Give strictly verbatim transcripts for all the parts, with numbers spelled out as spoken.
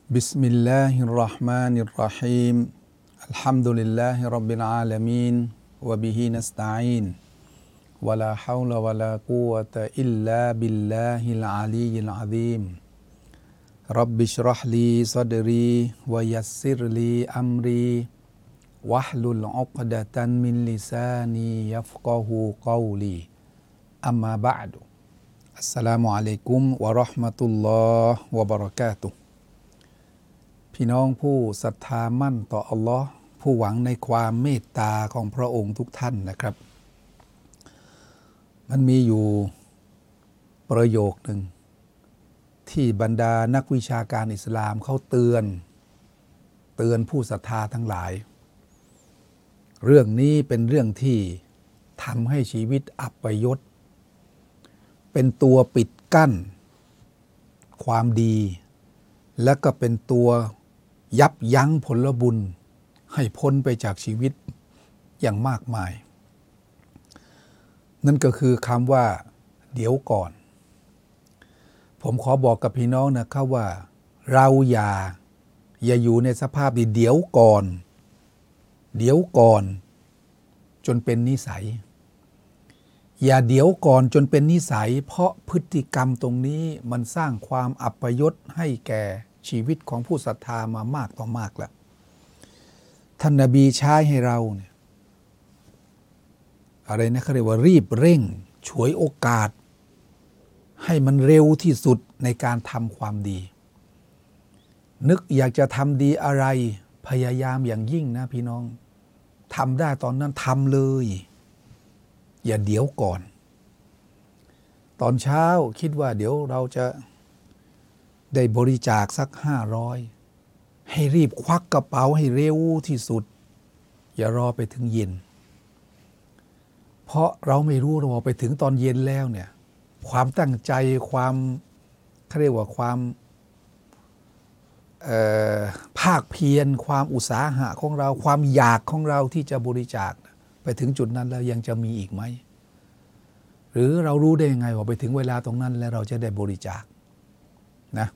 بسم الله الرحمن الرحيم الحمد لله رب العالمين وبه نستعين ولا حول ولا قوة إلا بالله العلي العظيم رب اشرح لي صدري ويسر لي أمري واحلل عقدة من لساني يفقه قولي أما بعد السلام عليكم ورحمة الله وبركاتهพี่น้องผู้ศรัทธามั่นต่ออัลลอฮ์ผู้หวังในความเมตตาของพระองค์ทุกท่านนะครับมันมีอยู่ประโยคหนึ่งที่บรรดานักวิชาการอิสลามเขาเตือนเตือนผู้ศรัทธาทั้งหลายเรื่องนี้เป็นเรื่องที่ทำให้ชีวิตอับยศเป็นตัวปิดกั้นความดีและก็เป็นตัวยับยั้งผลบุญให้พ้นไปจากชีวิตอย่างมากมายนั่นก็คือคำว่าเดี๋ยวก่อนผมขอบอกกับพี่น้องนะครับว่าเราอย่าอย่าอยู่ในสภาพที่เดี๋ยวก่อนเดี๋ยวก่อนจนเป็นนิสัยอย่าเดี๋ยวก่อนจนเป็นนิสัยเพราะพฤติกรรมตรงนี้มันสร้างความอัปยศให้แก่ชีวิตของผู้ศรัทธามามากต่อมากแล้วท่านนบีใช้ให้เราเนี่ยอะไรนะเขาเรียกว่ารีบเร่งฉวยโอกาสให้มันเร็วที่สุดในการทำความดีนึกอยากจะทำดีอะไรพยายามอย่างยิ่งนะพี่น้องทำได้ตอนนั้นทำเลยอย่าเดี๋ยวก่อนตอนเช้าคิดว่าเดี๋ยวเราจะได้บริจาคสักห้าร้อยให้รีบควักกระเป๋าให้เร็วที่สุดอย่ารอไปถึงเย็นเพราะเราไม่รู้เราไปถึงตอนเย็นแล้วเนี่ยความตั้งใจความเขาเรียกว่าความภาคเพียรความอุตสาหะของเราความอยากของเราที่จะบริจาคไปถึงจุดนั้นแล้วยังจะมีอีกไหมหรือเรารู้ได้ยังไงว่าไปถึงเวลาตรงนั้นแล้วเราจะได้บริจาคนะ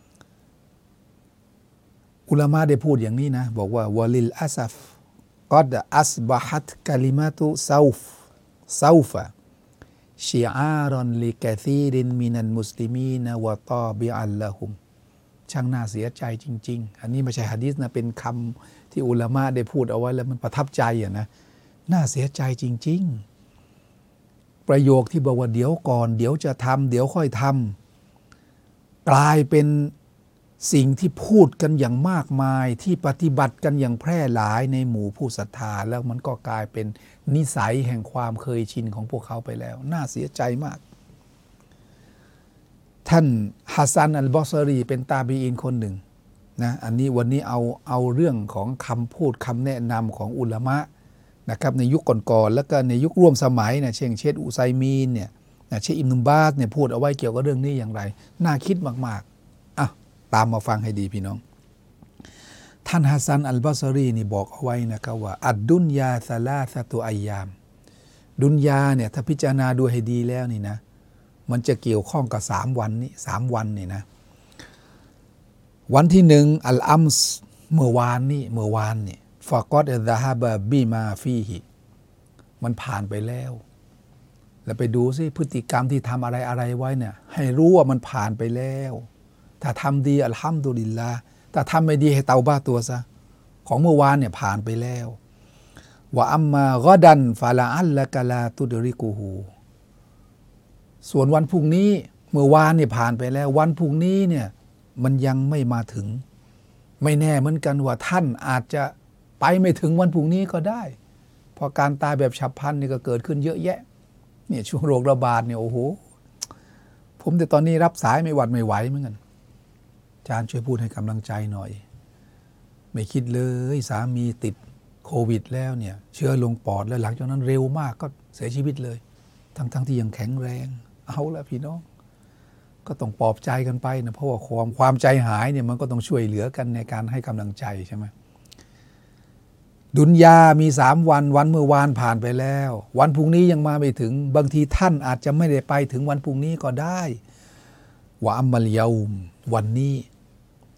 อุลามะได้พูดอย่างนี้นะบอกว่าวะลิลอัซัฟกัดอัสบะฮัตกะลิมาตุซาฟซาฟะชิอารันลิกะซีรินมินัลมุสลิมีนวะตอบิอัลละฮุมช่างน่าเสียใจจริงๆอันนี้ไม่ใช่หะดีษนะเป็นคำที่อุลามะได้พูดเอาไว้แล้วมันประทับใจอ่ะนะน่าเสียใจจริงๆประโยคที่บอกว่าเดี๋ยวก่อนเดี๋ยวจะทำเดี๋ยวค่อยทำกลายเป็นสิ่งที่พูดกันอย่างมากมายที่ปฏิบัติกันอย่างแพร่หลายในหมู่ผู้ศรัทธาแล้วมันก็กลายเป็นนิสัยแห่งความเคยชินของพวกเขาไปแล้วน่าเสียใจมากท่านฮัสซันอัลบอซอรีเป็นตาบีอินคนหนึ่งนะอันนี้วันนี้เอาเอาเรื่องของคำพูดคำแนะนำของอุลามะนะครับในยุคก่อนๆแล้วก็ในยุคร่วมสมัยนะเช่นเชคอุไซมีนเนี่ยนะเชคอิบนุบาสเนี่ยพูดเอาไว้เกี่ยวกับเรื่องนี้อย่างไรน่าคิดมากๆอ่ะตามมาฟังให้ดีพี่น้องท่านฮัสซันอัลบอซอรีนี่บอกเอาไว้นะครับว่าอัดดุนยาซาลาซาตุอัยยามดุนยาเนี่ยถ้าพิจารณาดูให้ดีแล้วนี่นะมันจะเกี่ยวข้องกับสามวันนี้สามวันนี่นะวันที่หนึ่งอัลอัมส์เมื่อวานนี่เมื่อวานนี่ฟะกอดอัลซะฮาบะบีมาฟีฮิมันผ่านไปแล้วแล้วไปดูซิพฤติกรรมที่ทำอะไรอะไรไว้เนี่ยให้รู้ว่ามันผ่านไปแล้วถ้าทำดีอัลฮัมดุลิลลาห์ถ้าทำไม่ดีให้เตาบ้าตัวซะของเมื่อวานเนี่ยผ่านไปแล้ววะอัมมากอดันฟะลาอัลละกะลาตุดริกูฮูส่วนวันพรุ่งนี้เมื่อวานเนี่ยผ่านไปแล้ววันพรุ่งนี้เนี่ยมันยังไม่มาถึงไม่แน่เหมือนกันว่าท่านอาจจะไปไม่ถึงวันพรุ่งนี้ก็ได้เพราะการตายแบบฉับพลันนี่ก็เกิดขึ้นเยอะแยะเนี่ยช่วงโรคระบาดเนี่ยโอ้โหผมแต่ตอนนี้รับสายไม่หวัดไม่ไหวเหมือนกันอาจารย์ช่วยพูดให้กำลังใจหน่อยไม่คิดเลยสามีติดโควิดแล้วเนี่ยเชื้อลงปอดแล้วหลังจากนั้นเร็วมากก็เสียชีวิตเลยทั้งๆ ท, ที่ยังแข็งแรงเอาละพี่น้องก็ต้องปลอบใจกันไปนะเพราะว่าความความใจหายเนี่ยมันก็ต้องช่วยเหลือกันในการให้กำลังใจใช่ไหมดุนยามีสามวันวันเมื่อวานผ่านไปแล้ววันพรุ่งนี้ยังมาไม่ถึงบางทีท่านอาจจะไม่ได้ไปถึงวันพรุ่งนี้ก็ได้ว่าอัมมัลยาอุมวันนี้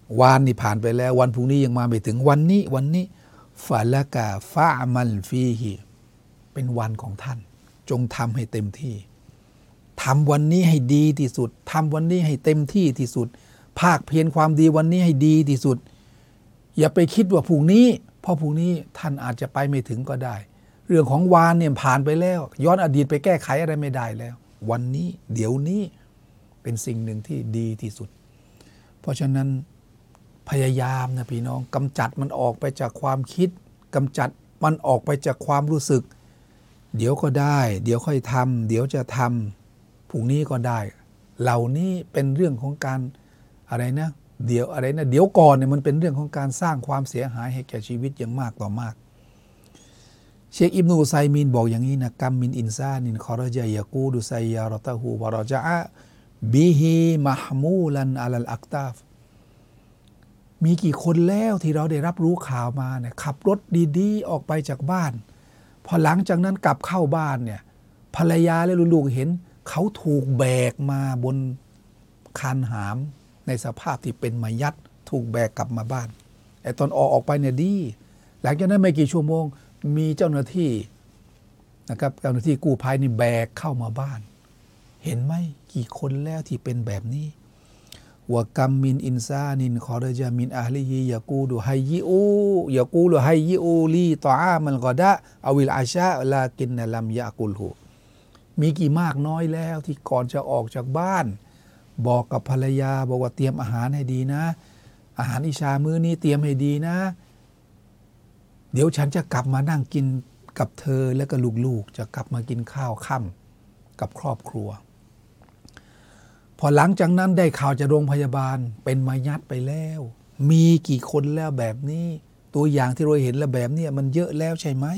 วานนี่ผ่านไปแล้ววันพรุ่งนี้ยังมาไม่ถึงวันนี้วันนี้ฟะละกะฟะมัลฟีฮิเป็นวันของท่านจงทำให้เต็มที่ทำวันนี้ให้ดีที่สุดทำวันนี้ให้เต็มที่ที่สุดภาคเพียรความดีวันนี้ให้ดีที่สุดอย่าไปคิดว่าพรุ่งนี้เพราะพรุ่งนี้ท่านอาจจะไปไม่ถึงก็ได้เรื่องของวานเนี่ยผ่านไปแล้วย้อนอดีตไปแก้ไขอะไรไม่ได้แล้ววันนี้เดี๋ยวนี้เป็นสิ่งหนึ่งที่ดีที่สุดเพราะฉะนั้นพยายามนะพี่น้องกำจัดมันออกไปจากความคิดกำจัดมันออกไปจากความรู้สึกเดี๋ยวก็ได้เดี๋ยวค่อยทำเดี๋ยวจะทำพรุ่งนี้ก็ได้เหล่านี้เป็นเรื่องของการอะไรนะเดี๋ยวอะไรนะเดี๋ยวก่อนเนี่ยมันเป็นเรื่องของการสร้างความเสียหายให้แก่ชีวิตอย่างมากต่อมากเชคอิบนุอุซัยมีนบอกอย่างนี้นะกัมมินอินซานินคอรจายะกูดุไซยารตะฮูวะรอจาบิฮิมะฮมูลันอะลัลอักตาฟมีกี่คนแล้วที่เราได้รับรู้ข่าวมาเนี่ยขับรถดีๆออกไปจากบ้านพอหลังจากนั้นกลับเข้าบ้านเนี่ยภรรยาและลูกๆเห็นเขาถูกแบกมาบนคานหามในสภาพที่เป็นมายัดถูกแบกกลับมาบ้านไอ้ตอนออกออกไปเนี่ยดีหลังจากนั้นไม่กี่ชั่วโมงมีเจ้าหน้าที่นะครับเจ้าหน้าที่กู้ภัยนี่แบกเข้ามาบ้านเห็นไหมกี่คนแล้วที่เป็นแบบนี้วะกัมมินอินซานินคอรจามินอาลีฮิยะกูดุฮัยยิอูยะกูลุฮัยยิอูลีตออามัลกอดะอวิลอาชาลากินนะลัมยะกุลฮูมีกี่มากน้อยแล้วที่ก่อนจะออกจากบ้านบอกกับภรรยาบอกว่าเตรียมอาหารให้ดีนะอาหารอิชามื้อนี้เตรียมให้ดีนะเดี๋ยวฉันจะกลับมานั่งกินกับเธอและก็ลูกๆจะกลับมากินข้าวค่ำกับครอบครัวพอหลังจากนั้นได้ข่าวจากโรงพยาบาลเป็นมายัดไปแล้วมีกี่คนแล้วแบบนี้ตัวอย่างที่เราเห็นแล้วแบบนี้มันเยอะแล้วใช่ไหม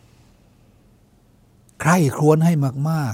ใครครวญให้มาก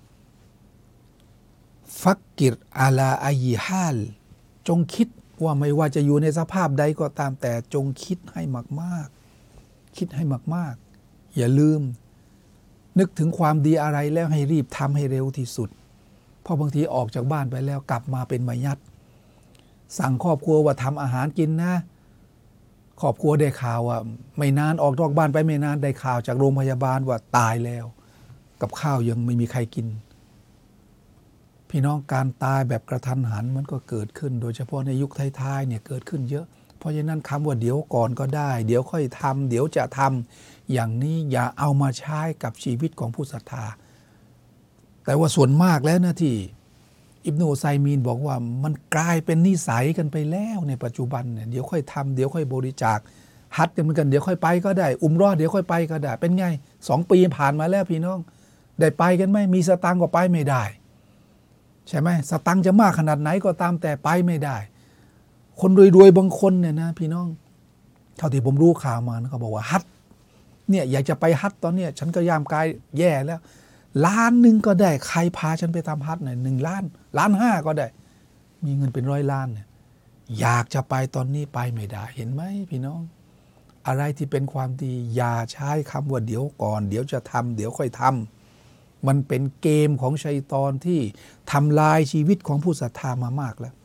ๆฟักกิรอาลาอายิฮาลจงคิดว่าไม่ว่าจะอยู่ในสภาพใดก็ตามแต่จงคิดให้มากๆคิดให้มากๆอย่าลืมนึกถึงความดีอะไรแล้วให้รีบทำให้เร็วที่สุดเพราะบางทีออกจากบ้านไปแล้วกลับมาเป็นมายัดสั่งครอบครัวว่าทำอาหารกินนะครอบครัวได้ข่าวว่าไม่นานออกนอกบ้านไปไม่นานได้ข่าวจากโรงพยาบาลว่าตายแล้วกับข้าวยังไม่มีใครกินพี่น้องการตายแบบกระทันหันมันก็เกิดขึ้นโดยเฉพาะในยุคท้ายๆเนี่ยเกิดขึ้นเยอะเพราะฉะนั้นคำว่าเดี๋ยวก่อนก็ได้เดี๋ยวค่อยทำเดี๋ยวจะทำอย่างนี้อย่าเอามาใช้กับชีวิตของผู้ศรัทธาแต่ว่าส่วนมากแล้วนะที่อิบนุอุซัยมีนบอกว่ามันกลายเป็นนิสัยกันไปแล้วในปัจจุบันเนี่ยเดี๋ยวค่อยทำเดี๋ยวค่อยบริจาคฮัจญ์กันเหมือนกันเดี๋ยวค่อยไปก็ได้อุมเราะห์เดี๋ยวค่อยไปก็ได้เป็นไงสองปีผ่านมาแล้วพี่น้องได้ไปกันไหมมีสตังค์ก็ไปไม่ได้ใช่ไหมสตังค์จะมากขนาดไหนก็ตามแต่ไปไม่ได้คนรวยๆบางคนเนี่ยนะพี่น้องเท่าที่ผมรู้ข่าวมานะเขาบอกว่าฮัจญ์เนี่ยอยากจะไปฮัจญ์ตอนเนี้ยฉันก็ยามกายแย่แล้วล้านหนึ่งก็ได้ใครพาฉันไปทำฮัจญ์หน่อยหนึ่งล้านล้านห้าก็ได้มีเงินเป็นร้อยล้านเนี่ยอยากจะไปตอนนี้ไปไม่ได้เห็นไหมพี่น้องอะไรที่เป็นความดีอย่าใช้คำว่าเดี๋ยวก่อนเดี๋ยวจะทำเดี๋ยวค่อยทำมันเป็นเกมของชัยฏอนที่ทำลายชีวิตของผู้ศรัทธามามากแล้ว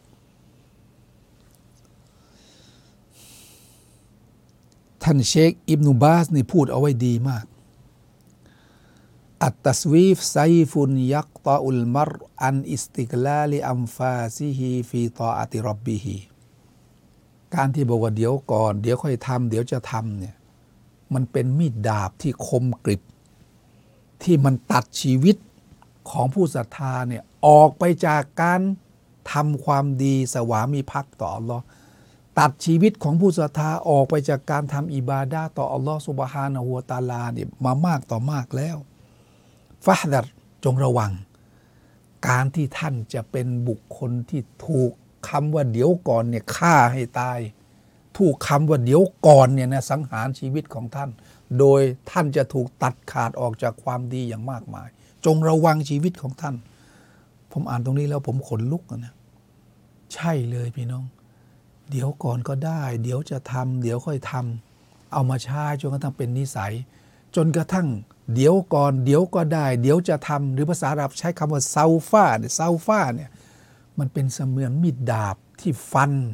ท่านเชคอิบนุบาสนี่พูดเอาไว้ดีมากอัตตัสวีฟไซฟุนยักตะอุลมัรอันอิสติกลาลิอัมฟาซิฮีฟีตออะติร็อบบิฮีการที่บอกว่าเดี๋ยวก่อนเดี๋ยวค่อยทำเดี๋ยวจะทำเนี่ยมันเป็นมีดดาบที่คมกริบที่มันตัดชีวิตของผู้ศรัทธาเนี่ยออกไปจากการทำความดีสวามีภักดิ์ต่ออัลลอฮ์ตัดชีวิตของผู้ศรัทธาออกไปจากการทำอิบาดะห์ต่ออัลลอฮ์ซุบฮานะฮูวะตะอาลาเนี่ยมามากต่อมากแล้วฟะฮ์ดัรจงระวังการที่ท่านจะเป็นบุคคลที่ถูกคำว่าเดี๋ยวก่อนเนี่ยฆ่าให้ตายถูกคำว่าเดี๋ยวก่อนเนี่ยนะสังหารชีวิตของท่านโดยท่านจะถูกตัดขาดออกจากความดีอย่างมากมายจงระวังชีวิตของท่านผมอ่านตรงนี้แล้วผมขนลุกนะใช่เลยพี่น้องเดี๋ยวก่อนก็ได้เดี๋ยวจะทำเดี๋ยวค่อยทำเอามาใช้จนกระทั่งเป็นนิสัยจนกระทั่งเดี๋ยวก่อนเดี๋ยวก็ได้เดี๋ยวจะทำหรือภาษาอาหรับใช้คำว่าซาฟาเนี่ยซาฟาเนี่ยมันเป็นเสมือนมีดดาบที่ฟัน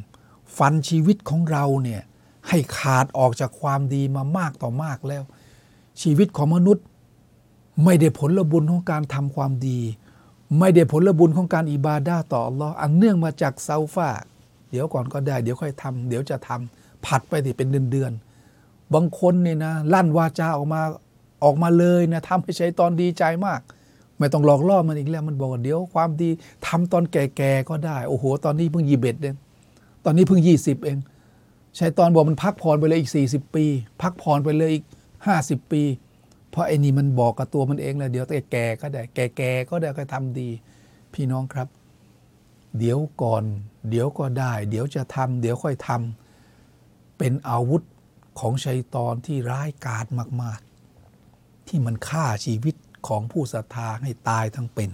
ฟันชีวิตของเราเนี่ยให้ขาดออกจากความดีมามากต่อมากแล้วชีวิตของมนุษย์ไม่ได้ผลบุญของการทำความดีไม่ได้ผลบุญของการอิบาดะห์ต่ออัลลอฮ์อันเนื่องมาจากเซาฟาเดี๋ยวก่อนก็ได้เดี๋ยวค่อยทำเดี๋ยวจะทำผัดไปสิเป็นเดือนๆบางคนเนี่ยนะลั่นวาจาออกมาออกมาเลยนะทำให้ชัยฏอนดีใจมากไม่ต้องหลอกล่อมันอีกแล้วมันบอกว่าเดี๋ยวความดีทำตอนแก่ๆก็ได้โอ้โหตอนนี้เพิ่งยี่สิบเอ็ดเองตอนนี้เพิ่งยี่สิบเองชัยฏอนบอกมันพักผ่อนไปเลยอีกสี่สิบปีพักผ่อนไปเลยอีกห้าสิบปีเพราะไอ้นี่มันบอกกับตัวมันเองแล้วเดี๋ยวแก่ๆก็ได้แก่ๆก็ได้ก็ทำดีพี่น้องครับเดี๋ยวก่อนเดี๋ยวก็ได้เดี๋ยวจะทำเดี๋ยวค่อยทำเป็นอาวุธของชัยฏอนที่ร้ายกาจมากๆที่มันฆ่าชีวิตของผู้ศรัทธาให้ตายทั้งเป็น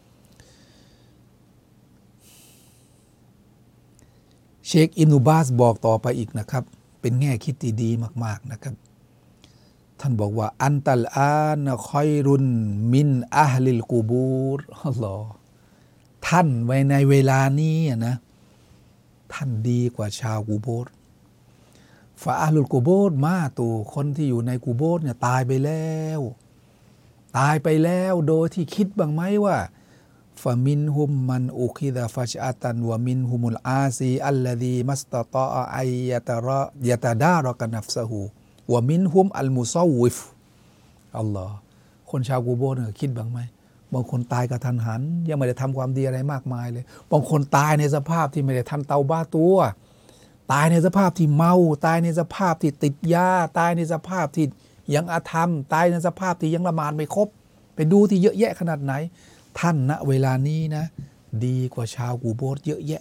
เชคอิบนุบาสบอกต่อไปอีกนะครับเป็นแง่คิดที่ดีมากๆนะครับท่านบอกว่าอันตัลอานคอยรุนมินอะฮลิลกูบูรอัลลอฮ์ท่านไว้ในเวลานี้นะท่านดีกว่าชาวกูโบรฟาอะฮลุลกูโบรมาตูคนที่อยู่ในกูโบรเนี่ยตายไปแล้วตายไปแล้วโดยที่คิดบ้างไหมว่าฟะมินฮุมมันอุคิดะฟัชอะตันวะมินฮุมุลอาซีอัลลซีมัสตะตออัยยะตะรอยะตะดารอกะนัฟซะฮูวะมินฮุมอัลมุซอวิฟอัลลอฮ์คนชาวกูโบรเนี่ยคิดบ้างไหมบางคนตายกระทันหันยังไม่ได้ทำความดีอะไรมากมายเลยบางคนตายในสภาพที่ไม่ได้ทันเตาบ้าตัวตายในสภาพที่เมาตายในสภาพที่ติดยาตายในสภาพที่ยังอาธรรมตายในสภาพที่ยังละหมาดไม่ครบไปดูที่เยอะแยะขนาดไหนท่านณเวลานี้นะดีกว่าชาวกูโบรเยอะแยะ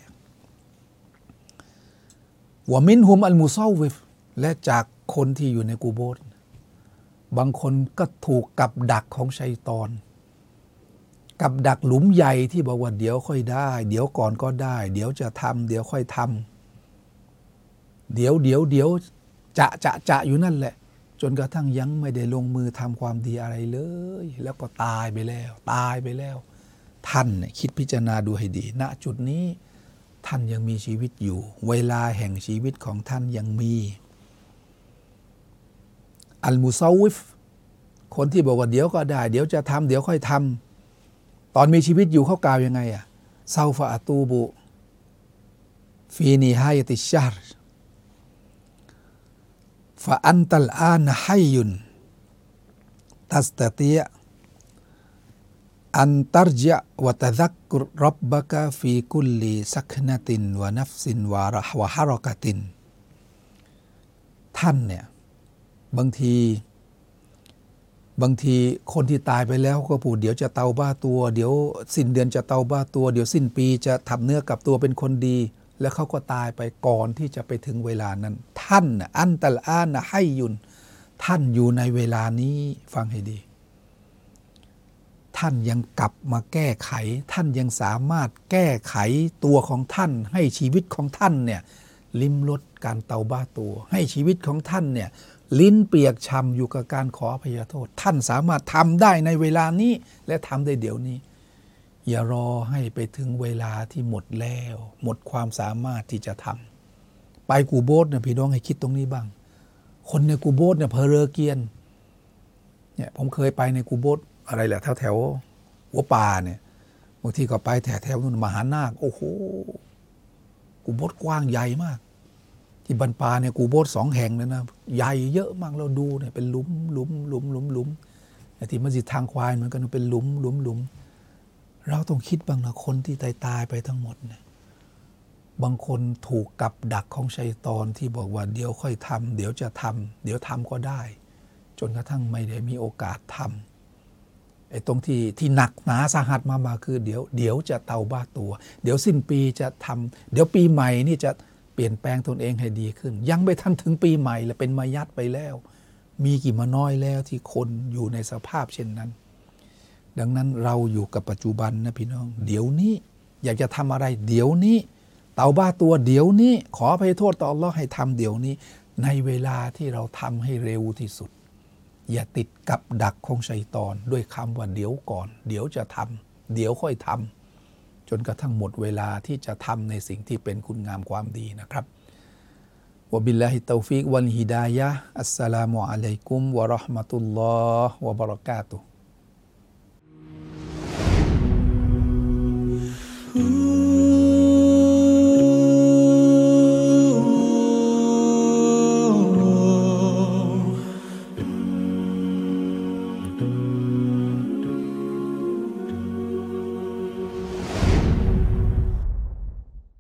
วะมินฮุมอัลมุซอวิฟและจากคนที่อยู่ในกูโบรบางคนก็ถูกกับดักของชัยฏอนกับดักหลุมใหญ่ที่บอกว่าเดี๋ยวค่อยได้เดี๋ยวก่อนก็ได้เดี๋ยวจะทำเดี๋ยวค่อยทำเดี๋ยวเดี๋ยวเดี๋ยวจะจะจะอยู่นั่นแหละจนกระทั่งยังไม่ได้ลงมือทำความดีอะไรเลยแล้วก็ตายไปแล้วตายไปแล้วท่านเนี่ยคิดพิจารณาดูให้ดีณจุดนี้ท่านยังมีชีวิตอยู่เวลาแห่งชีวิตของท่านยังมีอัลมุซอวิฟคนที่บอกว่าเดี๋ยวก็ได้เดี๋ยวจะทำเดี๋ยวค่อยทำตอนมีชีวิตอยู่เขากล่าวยังไงอ่ะซาฟะอะตูบุฟีนิฮายะติชชะรฟะอันตัลอานฮัยยุนตัสตะติยะอันตัรจะวะตะซักกุรร็อบบะกะฟีกุลลิซักนะตินวะนัฟซินวะเราะฮ์วะฮะเราะกะตินท่านเนี่ยบางทีบางทีคนที่ตายไปแล้วก็พูดเดี๋ยวจะเตาบ้าตัวเดี๋ยวสิ้นเดือนจะเตาบ้าตัวเดี๋ยวสิ้นปีจะทำเนื้อกลับตัวเป็นคนดีแล้วเขาก็ตายไปก่อนที่จะไปถึงเวลานั้นท่านอันตัลอานฮัยยุนท่านอยู่ในเวลานี้ฟังให้ดีท่านยังกลับมาแก้ไขท่านยังสามารถแก้ไขตัวของท่านให้ชีวิตของท่านเนี่ยลิ้มรสการเตาบ้าตัวให้ชีวิตของท่านเนี่ยลิ้นเปียกช้ำอยู่กับการขออภัยโทษท่านสามารถทำได้ในเวลานี้และทำได้เดี๋ยวนี้อย่ารอให้ไปถึงเวลาที่หมดแล้วหมดความสามารถที่จะทำไปกูโบสเนี่ยพี่น้องให้คิดตรงนี้บ้างคนในกูโบสเนี่ยเพอเรอเกียนเนี่ยผมเคยไปในกูโบสอะไรแหละแถวแถวหัวป่าเนี่ยบางทีก็ไปแถวแถวนู่นมหานาคโอ้โหกูโบสกว้างใหญ่มากที่บันปาเนี่ยกูโบสสองแห่งเลยนะใหญ่เยอะมากเราดูเนี่ยเป็นหลุมหลุมหลุมหลุมหลุมที่มัสยิดทางควายเหมือนกันเป็นหลุมหลุมหลุมเราต้องคิดบ้างนะคนที่ตายตายไปทั้งหมดเนี่ยบางคนถูกกับดักของชัยฏอนที่บอกว่าเดี๋ยวค่อยทำเดี๋ยวจะทำเดี๋ยวทำก็ได้จนกระทั่งไม่ได้มีโอกาสทำไอ้ตรงที่ที่หนักหนาสาหัสมามาคือเดี๋ยวเดี๋ยวจะเตาบ้าตัวเดี๋ยวสิ้นปีจะทำเดี๋ยวปีใหม่นี่จะเปลี่ยนแปลงตนเองให้ดีขึ้นยังไม่ทันถึงปีใหม่แล้วเป็นมายัดไปแล้วมีกี่มาน้อยแล้วที่คนอยู่ในสภาพเช่นนั้นดังนั้นเราอยู่กับปัจจุบันนะพี่น้องเดี๋ยวนี้อยากจะทำอะไรเดี๋ยวนี้เตาบ้าตัวเดี๋ยวนี้ขออภัยโทษต่ออัลเลาะห์ให้ทำเดี๋ยวนี้ในเวลาที่เราทำให้เร็วที่สุดอย่าติดกับดักของชัยฏอนด้วยคำว่าเดี๋ยวก่อนเดี๋ยวจะทำเดี๋ยวค่อยทำจนกระทั่งหมดเวลาที่จะทำในสิ่งที่เป็นคุณงามความดีนะครับวะบิลลาฮิตตอฟิกวัลฮิดายะฮ์อัสสลามุอะลัยกุมวะเราะห์มะตุลลอฮ์วะบะเราะกาตุฮ์